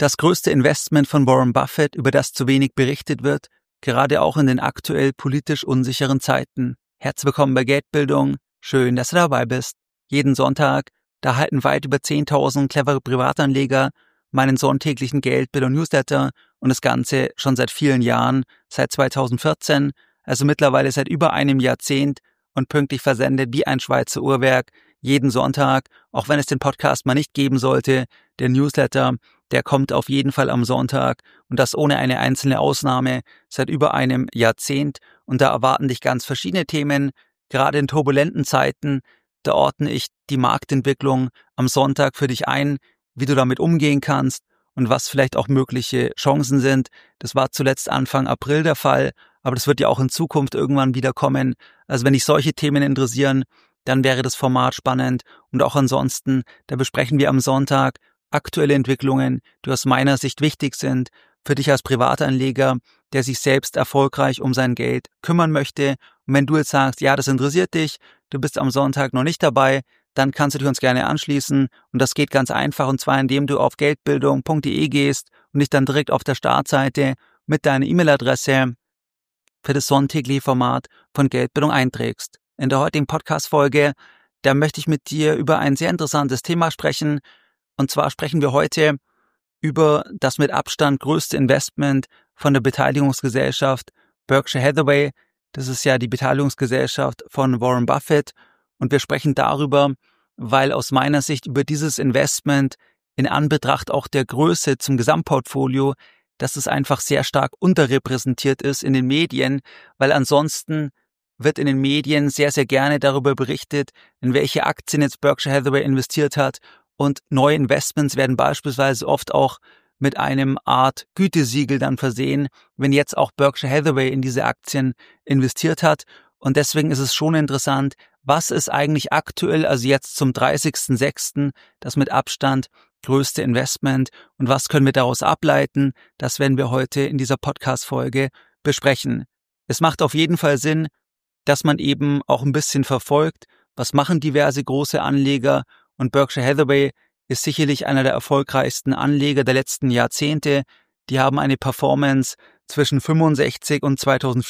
Das größte Investment von Warren Buffett, über das zu wenig berichtet wird, gerade auch in den aktuell politisch unsicheren Zeiten. Herzlich willkommen bei Geldbildung. Schön, dass du dabei bist. Jeden Sonntag, da halten weit über 10.000 clevere Privatanleger meinen sonntäglichen Geldbildung-Newsletter und das Ganze schon seit vielen Jahren, seit 2014, also mittlerweile seit über einem Jahrzehnt und pünktlich versendet wie ein Schweizer Uhrwerk, jeden Sonntag, auch wenn es den Podcast mal nicht geben sollte, der Newsletter, der kommt auf jeden Fall am Sonntag und das ohne eine einzelne Ausnahme seit über einem Jahrzehnt und da erwarten dich ganz verschiedene Themen, gerade in turbulenten Zeiten, da ordne ich die Marktentwicklung am Sonntag für dich ein, wie du damit umgehen kannst und was vielleicht auch mögliche Chancen sind. Das war zuletzt Anfang April der Fall, aber das wird ja auch in Zukunft irgendwann wieder kommen. Also wenn dich solche Themen interessieren, dann wäre das Format spannend und auch ansonsten, da besprechen wir am Sonntag aktuelle Entwicklungen, die aus meiner Sicht wichtig sind für dich als Privatanleger, der sich selbst erfolgreich um sein Geld kümmern möchte. Und wenn du jetzt sagst, ja, das interessiert dich, du bist am Sonntag noch nicht dabei, dann kannst du dich uns gerne anschließen und das geht ganz einfach und zwar indem du auf geldbildung.de gehst und dich dann direkt auf der Startseite mit deiner E-Mail-Adresse für das sonntägliche Format von Geldbildung einträgst. In der heutigen Podcast-Folge, da möchte ich mit dir über ein sehr interessantes Thema sprechen. Und zwar sprechen wir heute über das mit Abstand größte Investment von der Beteiligungsgesellschaft Berkshire Hathaway. Das ist ja die Beteiligungsgesellschaft von Warren Buffett. Und wir sprechen darüber, weil aus meiner Sicht über dieses Investment in Anbetracht auch der Größe zum Gesamtportfolio, dass es einfach sehr stark unterrepräsentiert ist in den Medien, weil ansonsten wird in den Medien sehr, sehr gerne darüber berichtet, in welche Aktien jetzt Berkshire Hathaway investiert hat. Und neue Investments werden beispielsweise oft auch mit einem Art Gütesiegel dann versehen, wenn jetzt auch Berkshire Hathaway in diese Aktien investiert hat. Und deswegen ist es schon interessant, was ist eigentlich aktuell, also jetzt zum 30.06., das mit Abstand größte Investment und was können wir daraus ableiten, das werden wir heute in dieser Podcast-Folge besprechen. Es macht auf jeden Fall Sinn, dass man eben auch ein bisschen verfolgt, was machen diverse große Anleger. Und Berkshire Hathaway ist sicherlich einer der erfolgreichsten Anleger der letzten Jahrzehnte. Die haben eine Performance zwischen 65 und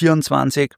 2024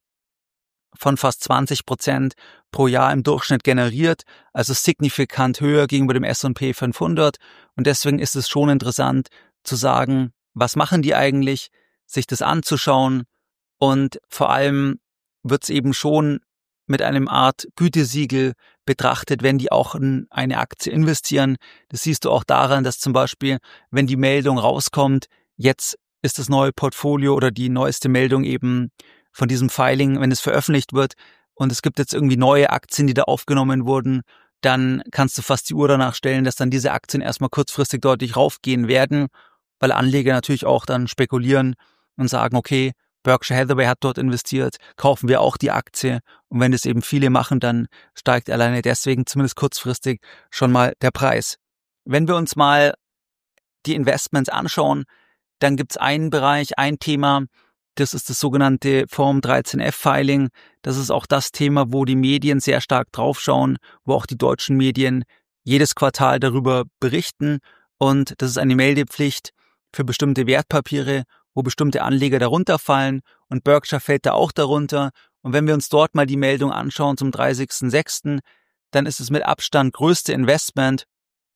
von fast 20% pro Jahr im Durchschnitt generiert, also signifikant höher gegenüber dem S&P 500. Und deswegen ist es schon interessant zu sagen, was machen die eigentlich, sich das anzuschauen. Und vor allem wird es eben schon mit einem Art Gütesiegel betrachtet, wenn die auch in eine Aktie investieren. Das siehst du auch daran, dass zum Beispiel, wenn die Meldung rauskommt, jetzt ist das neue Portfolio oder die neueste Meldung eben von diesem Filing, wenn es veröffentlicht wird und es gibt jetzt irgendwie neue Aktien, die da aufgenommen wurden, dann kannst du fast die Uhr danach stellen, dass dann diese Aktien erstmal kurzfristig deutlich raufgehen werden, weil Anleger natürlich auch dann spekulieren und sagen, okay, Berkshire Hathaway hat dort investiert, kaufen wir auch die Aktie. Und wenn es eben viele machen, dann steigt alleine deswegen zumindest kurzfristig schon mal der Preis. Wenn wir uns mal die Investments anschauen, dann gibt es einen Bereich, ein Thema, das ist das sogenannte Form 13F-Filing. Das ist auch das Thema, wo die Medien sehr stark draufschauen, wo auch die deutschen Medien jedes Quartal darüber berichten. Und das ist eine Meldepflicht für bestimmte Wertpapiere, wo bestimmte Anleger darunter fallen und Berkshire fällt da auch darunter. Und wenn wir uns dort mal die Meldung anschauen zum 30.06., dann ist es mit Abstand größte Investment.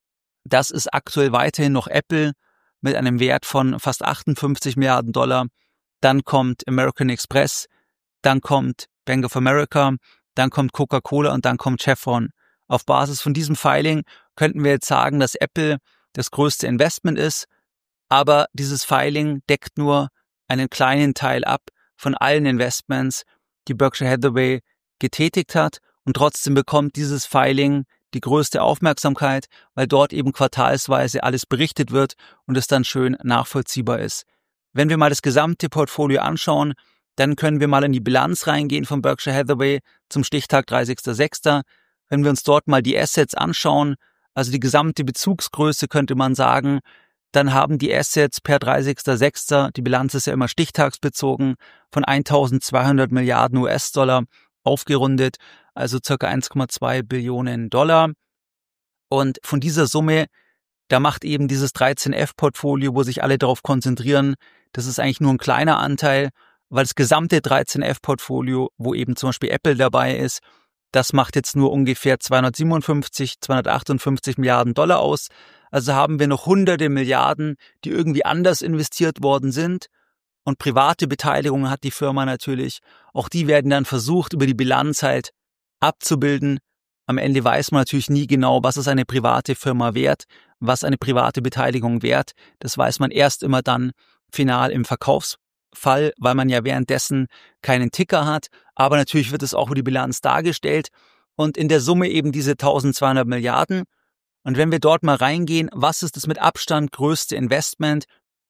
Das ist aktuell weiterhin noch Apple mit einem Wert von fast 58 Milliarden Dollar. Dann kommt American Express, dann kommt Bank of America, dann kommt Coca-Cola und dann kommt Chevron. Auf Basis von diesem Filing könnten wir jetzt sagen, dass Apple das größte Investment ist, aber dieses Filing deckt nur einen kleinen Teil ab von allen Investments, die Berkshire Hathaway getätigt hat und trotzdem bekommt dieses Filing die größte Aufmerksamkeit, weil dort eben quartalsweise alles berichtet wird und es dann schön nachvollziehbar ist. Wenn wir mal das gesamte Portfolio anschauen, dann können wir mal in die Bilanz reingehen von Berkshire Hathaway zum Stichtag 30.06. Wenn wir uns dort mal die Assets anschauen, also die gesamte Bezugsgröße könnte man sagen, dann haben die Assets per 30.06., die Bilanz ist ja immer stichtagsbezogen, von 1.200 Milliarden US-Dollar aufgerundet, also ca. 1,2 Billionen Dollar. Und von dieser Summe da macht eben dieses 13F-Portfolio, wo sich alle darauf konzentrieren, das ist eigentlich nur ein kleiner Anteil, weil das gesamte 13F-Portfolio, wo eben zum Beispiel Apple dabei ist, das macht jetzt nur ungefähr 258 Milliarden Dollar aus. Also haben wir noch hunderte Milliarden, die irgendwie anders investiert worden sind. Und private Beteiligungen hat die Firma natürlich. Auch die werden dann versucht, über die Bilanz halt abzubilden. Am Ende weiß man natürlich nie genau, was ist eine private Firma wert, was eine private Beteiligung wert. Das weiß man erst immer dann final im Verkaufsfall, weil man ja währenddessen keinen Ticker hat. Aber natürlich wird es auch über die Bilanz dargestellt. Und in der Summe eben diese 1200 Milliarden. Und wenn wir dort mal reingehen, was ist das mit Abstand größte Investment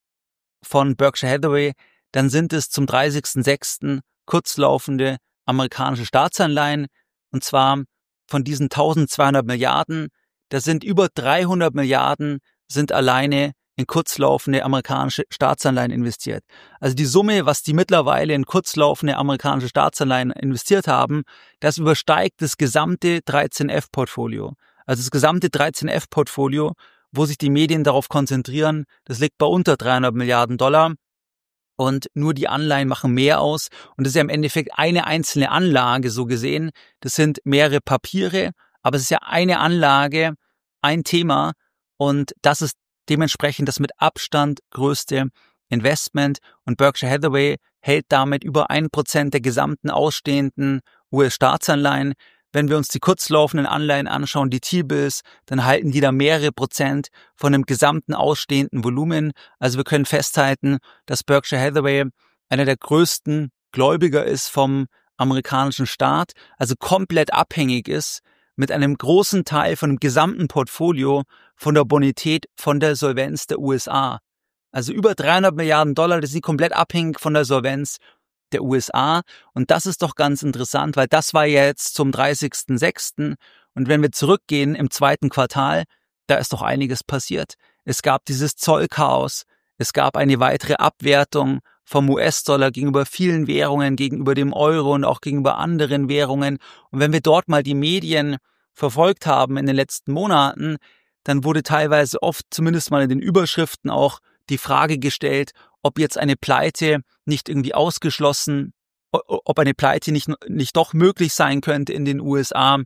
von Berkshire Hathaway, dann sind es zum 30.06. kurzlaufende amerikanische Staatsanleihen. Und zwar von diesen 1200 Milliarden, da sind über 300 Milliarden sind alleine in kurzlaufende amerikanische Staatsanleihen investiert. Also die Summe, was die mittlerweile in kurzlaufende amerikanische Staatsanleihen investiert haben, das übersteigt das gesamte 13F-Portfolio. Also das gesamte 13F-Portfolio, wo sich die Medien darauf konzentrieren, das liegt bei unter 300 Milliarden Dollar und nur die Anleihen machen mehr aus. Und das ist ja im Endeffekt eine einzelne Anlage so gesehen. Das sind mehrere Papiere, aber es ist ja eine Anlage, ein Thema und das ist dementsprechend das mit Abstand größte Investment und Berkshire Hathaway hält damit über 1% der gesamten ausstehenden US-Staatsanleihen. Wenn wir uns die kurzlaufenden Anleihen anschauen, die T-Bills, dann halten die da mehrere Prozent von dem gesamten ausstehenden Volumen. Also wir können festhalten, dass Berkshire Hathaway einer der größten Gläubiger ist vom amerikanischen Staat, also komplett abhängig ist mit einem großen Teil von dem gesamten Portfolio von der Bonität, von der Solvenz der USA. Also über 300 Milliarden Dollar, das ist komplett abhängig von der Solvenz der USA. Und das ist doch ganz interessant, weil das war ja jetzt zum 30.06. Und wenn wir zurückgehen im zweiten Quartal, da ist doch einiges passiert. Es gab dieses Zollchaos, es gab eine weitere Abwertung vom US-Dollar gegenüber vielen Währungen, gegenüber dem Euro und auch gegenüber anderen Währungen. Und wenn wir dort mal die Medien verfolgt haben in den letzten Monaten, dann wurde teilweise oft, zumindest mal in den Überschriften auch, die Frage gestellt, ob jetzt eine Pleite nicht irgendwie ausgeschlossen, ob eine Pleite nicht doch möglich sein könnte in den USA.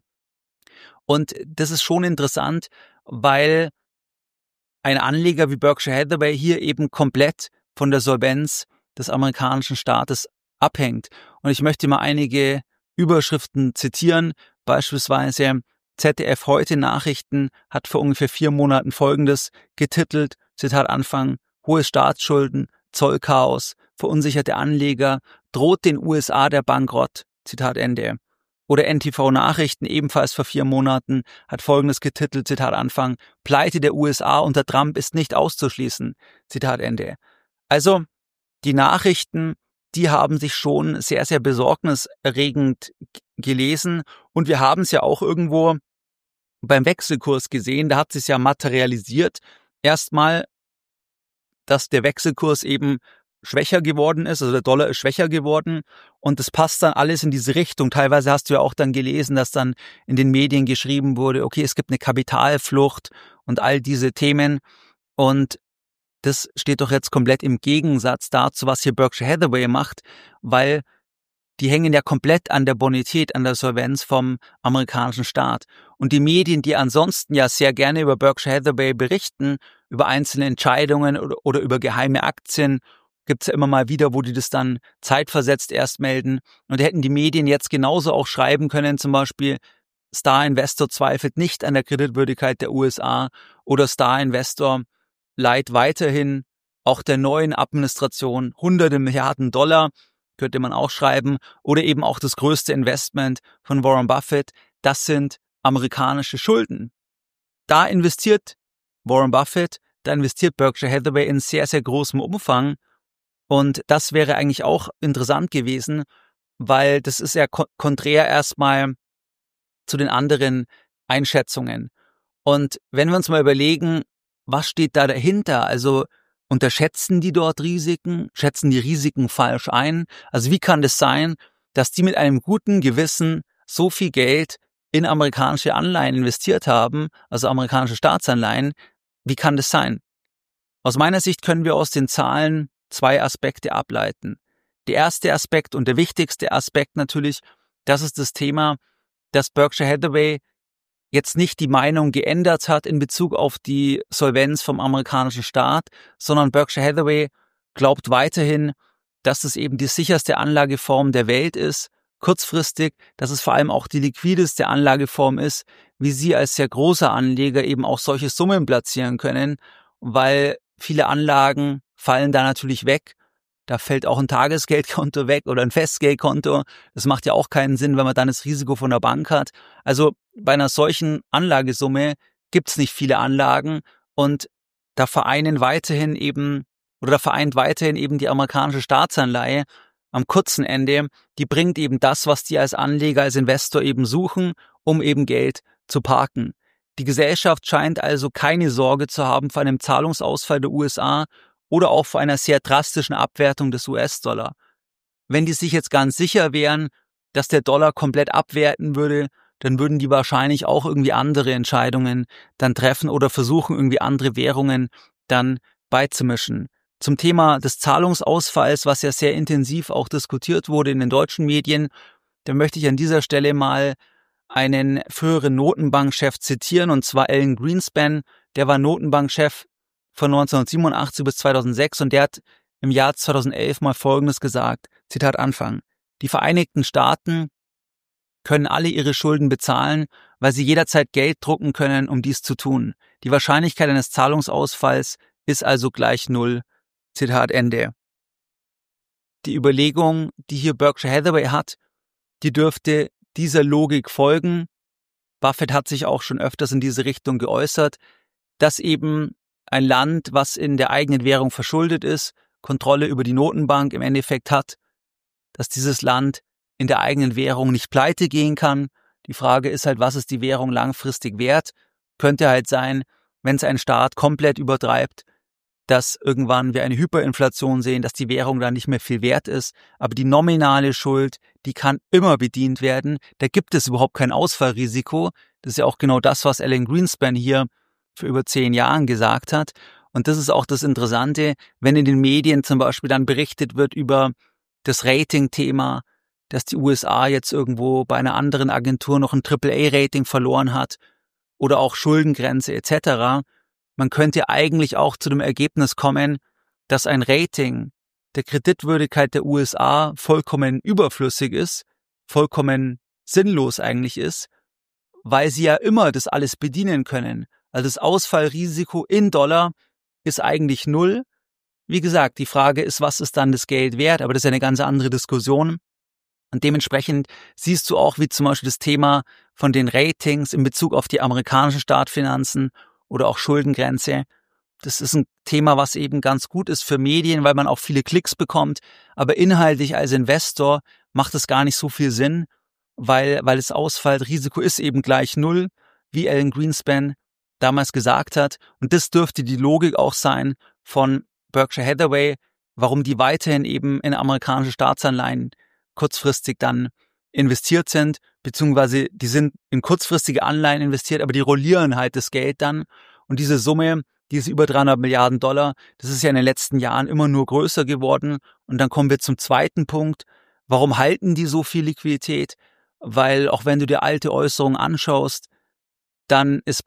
Und das ist schon interessant, weil ein Anleger wie Berkshire Hathaway hier eben komplett von der Solvenz des amerikanischen Staates abhängt. Und ich möchte mal einige Überschriften zitieren, beispielsweise ZDF Heute Nachrichten hat vor ungefähr 4 Monaten Folgendes getitelt, Zitat Anfang, hohe Staatsschulden, Zollchaos, verunsicherte Anleger, droht den USA der Bankrott, Zitat Ende. Oder NTV Nachrichten, ebenfalls vor 4 Monaten, hat Folgendes getitelt, Zitat Anfang, Pleite der USA unter Trump ist nicht auszuschließen, Zitat Ende. Also die Nachrichten, die haben sich schon sehr, sehr besorgniserregend gelesen und wir haben es ja auch irgendwo beim Wechselkurs gesehen, da hat es sich ja materialisiert, erstmal, dass der Wechselkurs eben schwächer geworden ist, also der Dollar ist schwächer geworden und das passt dann alles in diese Richtung. Teilweise hast du ja auch dann gelesen, dass dann in den Medien geschrieben wurde, okay, es gibt eine Kapitalflucht und all diese Themen und das steht doch jetzt komplett im Gegensatz dazu, was hier Berkshire Hathaway macht, weil die hängen ja komplett an der Bonität, an der Solvenz vom amerikanischen Staat. Und die Medien, die ansonsten ja sehr gerne über Berkshire Hathaway berichten, über einzelne Entscheidungen oder über geheime Aktien, gibt's ja immer mal wieder, wo die das dann zeitversetzt erst melden. Und da hätten die Medien jetzt genauso auch schreiben können, zum Beispiel Star Investor zweifelt nicht an der Kreditwürdigkeit der USA oder Star Investor leiht weiterhin auch der neuen Administration hunderte Milliarden Dollar, könnte man auch schreiben, oder eben auch das größte Investment von Warren Buffett, das sind amerikanische Schulden. Da investiert Warren Buffett, da investiert Berkshire Hathaway in sehr, sehr großem Umfang und das wäre eigentlich auch interessant gewesen, weil das ist ja konträr erstmal zu den anderen Einschätzungen. Und wenn wir uns mal überlegen, was steht da dahinter? Also unterschätzen die dort Risiken? Schätzen die Risiken falsch ein? Also wie kann das sein, dass die mit einem guten Gewissen so viel Geld in amerikanische Anleihen investiert haben, also amerikanische Staatsanleihen, Wie kann das sein? Aus meiner Sicht können wir aus den Zahlen 2 Aspekte ableiten. Der erste Aspekt und der wichtigste Aspekt natürlich, das ist das Thema, dass Berkshire Hathaway jetzt nicht die Meinung geändert hat in Bezug auf die Solvenz vom amerikanischen Staat, sondern Berkshire Hathaway glaubt weiterhin, dass es eben die sicherste Anlageform der Welt ist, kurzfristig, dass es vor allem auch die liquideste Anlageform ist, wie sie als sehr großer Anleger eben auch solche Summen platzieren können, weil viele Anlagen fallen da natürlich weg. Da fällt auch ein Tagesgeldkonto weg oder ein Festgeldkonto. Das macht ja auch keinen Sinn, wenn man dann das Risiko von der Bank hat. Also bei einer solchen Anlagesumme gibt's nicht viele Anlagen und da vereint weiterhin eben die amerikanische Staatsanleihe am kurzen Ende, die bringt eben das, was die als Anleger, als Investor eben suchen, um eben Geld zu parken. Die Gesellschaft scheint also keine Sorge zu haben vor einem Zahlungsausfall der USA oder auch vor einer sehr drastischen Abwertung des US-Dollar. Wenn die sich jetzt ganz sicher wären, dass der Dollar komplett abwerten würde, dann würden die wahrscheinlich auch irgendwie andere Entscheidungen dann treffen oder versuchen, irgendwie andere Währungen dann beizumischen. Zum Thema des Zahlungsausfalls, was ja sehr intensiv auch diskutiert wurde in den deutschen Medien, da möchte ich an dieser Stelle mal einen früheren Notenbankchef zitieren, und zwar Alan Greenspan, der war Notenbankchef von 1987 bis 2006 und der hat im Jahr 2011 mal Folgendes gesagt, Zitat Anfang: Die Vereinigten Staaten können alle ihre Schulden bezahlen, weil sie jederzeit Geld drucken können, um dies zu tun. Die Wahrscheinlichkeit eines Zahlungsausfalls ist also gleich 0. Zitat Ende. Die Überlegung, die hier Berkshire Hathaway hat, die dürfte dieser Logik folgen. Buffett hat sich auch schon öfters in diese Richtung geäußert, dass eben ein Land, was in der eigenen Währung verschuldet ist, Kontrolle über die Notenbank im Endeffekt hat, dass dieses Land in der eigenen Währung nicht pleite gehen kann. Die Frage ist halt, was ist die Währung langfristig wert? Könnte halt sein, wenn es ein Staat komplett übertreibt, dass irgendwann wir eine Hyperinflation sehen, dass die Währung dann nicht mehr viel wert ist. Aber die nominale Schuld, die kann immer bedient werden. Da gibt es überhaupt kein Ausfallrisiko. Das ist ja auch genau das, was Alan Greenspan hier für über 10 Jahren gesagt hat. Und das ist auch das Interessante, wenn in den Medien zum Beispiel dann berichtet wird über das Rating-Thema, dass die USA jetzt irgendwo bei einer anderen Agentur noch ein AAA-Rating verloren hat oder auch Schuldengrenze etc. Man könnte eigentlich auch zu dem Ergebnis kommen, dass ein Rating der Kreditwürdigkeit der USA vollkommen überflüssig ist, vollkommen sinnlos eigentlich ist, weil sie ja immer das alles bedienen können. Also das Ausfallrisiko in Dollar ist eigentlich 0. Wie gesagt, die Frage ist, was ist dann das Geld wert? Aber das ist ja eine ganz andere Diskussion. Und dementsprechend siehst du auch, wie zum Beispiel das Thema von den Ratings in Bezug auf die amerikanischen Staatsfinanzen oder auch Schuldengrenze. Das ist ein Thema, was eben ganz gut ist für Medien, weil man auch viele Klicks bekommt. Aber inhaltlich als Investor macht es gar nicht so viel Sinn, weil das Ausfallrisiko ist eben gleich 0, wie Alan Greenspan damals gesagt hat. Und das dürfte die Logik auch sein von Berkshire Hathaway, warum die weiterhin eben in amerikanische Staatsanleihen kurzfristig dann investiert sind, beziehungsweise die sind in kurzfristige Anleihen investiert, aber die rollieren halt das Geld dann. Und diese Summe, diese über 300 Milliarden Dollar, das ist ja in den letzten Jahren immer nur größer geworden. Und dann kommen wir zum zweiten Punkt. Warum halten die so viel Liquidität? Weil auch wenn du dir alte Äußerungen anschaust, dann ist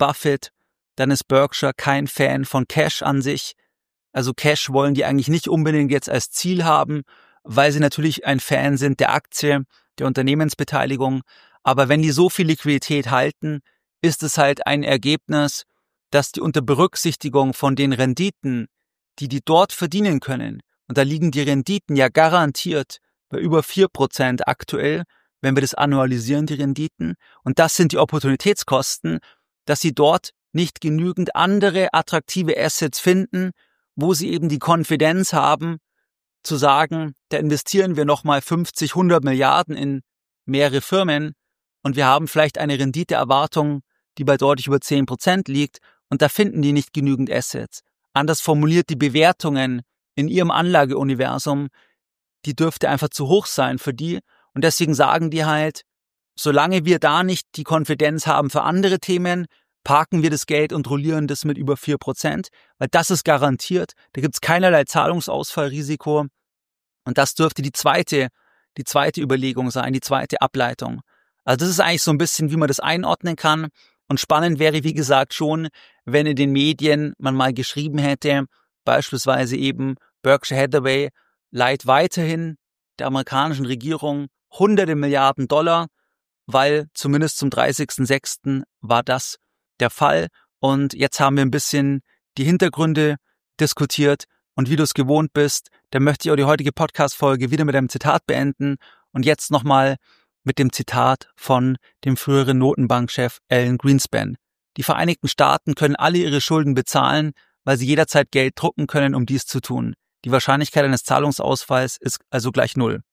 Berkshire kein Fan von Cash an sich. Also Cash wollen die eigentlich nicht unbedingt jetzt als Ziel haben, weil sie natürlich ein Fan sind der Aktie, der Unternehmensbeteiligung. Aber wenn die so viel Liquidität halten, ist es halt ein Ergebnis, dass die unter Berücksichtigung von den Renditen, die dort verdienen können, und da liegen die Renditen ja garantiert bei über 4% aktuell, wenn wir das annualisieren, die Renditen. Und das sind die Opportunitätskosten, dass sie dort nicht genügend andere attraktive Assets finden, wo sie eben die Konfidenz haben, zu sagen, da investieren wir nochmal 50, 100 Milliarden in mehrere Firmen und wir haben vielleicht eine Renditeerwartung, die bei deutlich über 10% liegt und da finden die nicht genügend Assets. Anders formuliert, die Bewertungen in ihrem Anlageuniversum, die dürfte einfach zu hoch sein für die und deswegen sagen die halt, solange wir da nicht die Konfidenz haben für andere Themen, parken wir das Geld und rollieren das mit über 4%, weil das ist garantiert, da gibt es keinerlei Zahlungsausfallrisiko und das dürfte die zweite Überlegung sein, die zweite Ableitung. Also das ist eigentlich so ein bisschen, wie man das einordnen kann und spannend wäre, wie gesagt, schon, wenn in den Medien man mal geschrieben hätte, beispielsweise eben Berkshire Hathaway leiht weiterhin der amerikanischen Regierung hunderte Milliarden $, weil zumindest zum 30.06. war das der Fall. Und jetzt haben wir ein bisschen die Hintergründe diskutiert. Und wie du es gewohnt bist, dann möchte ich auch die heutige Podcast-Folge wieder mit einem Zitat beenden. Und jetzt nochmal mit dem Zitat von dem früheren Notenbankchef Alan Greenspan. Die Vereinigten Staaten können alle ihre Schulden bezahlen, weil sie jederzeit Geld drucken können, um dies zu tun. Die Wahrscheinlichkeit eines Zahlungsausfalls ist also gleich 0.